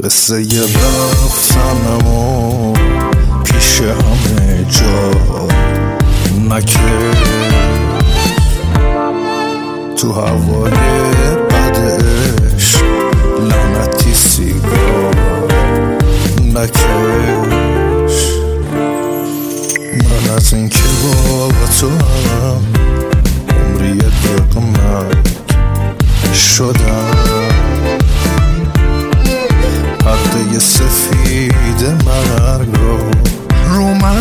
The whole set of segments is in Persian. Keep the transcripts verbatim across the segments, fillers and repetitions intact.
قصه ی رفتنمو پیش همه جا نکش، تو هوای بدش لعنتی سیگار نکش. من از این که با تو هم عمری دق مرگ شدم، پرده سفید مرگ رو رو من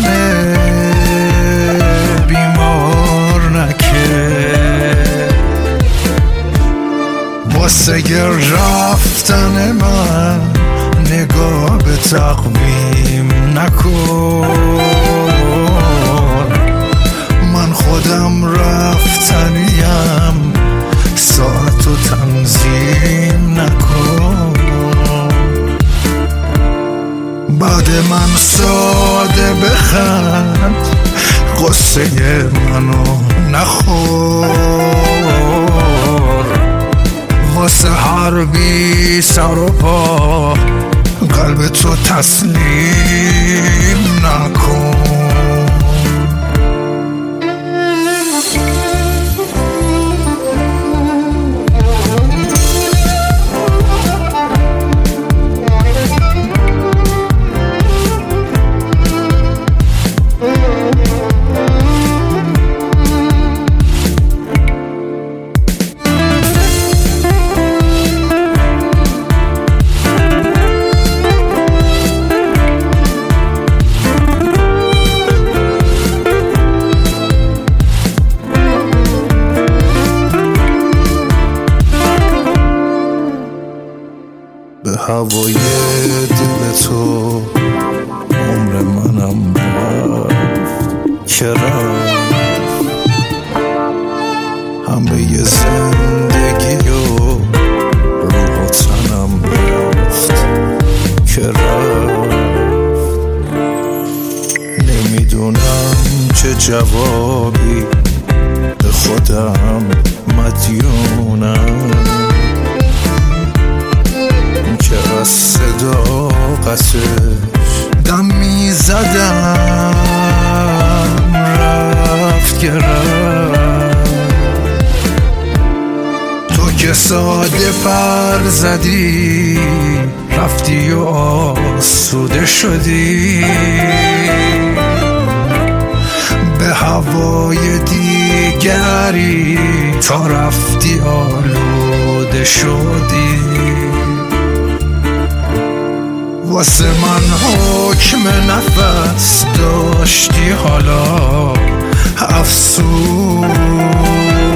بیمار نکش. واسه گر رفتن من نگاه به تقویم نکن، من خودم رفتنیم، ساعتو تنظیم نکن. بعد من ساده بخند، قصه منو نخور، واسه هر بی سر و پا قلب تو تسلیم نکن. به هوای دل تو عمر منم رفت که رفت، همه ی زندگی و روح و تنم رفت که رفت. نمیدونم چه جوابی به خودم مدیونم، که از صداقتش دم میزدم رفت که رفت. تو که ساده پر زدی رفتی و آسوده شدی، به هوای دیگری تا رفتی آلوده شدی. واسه من حکم نفس داشتی حالا افسوس،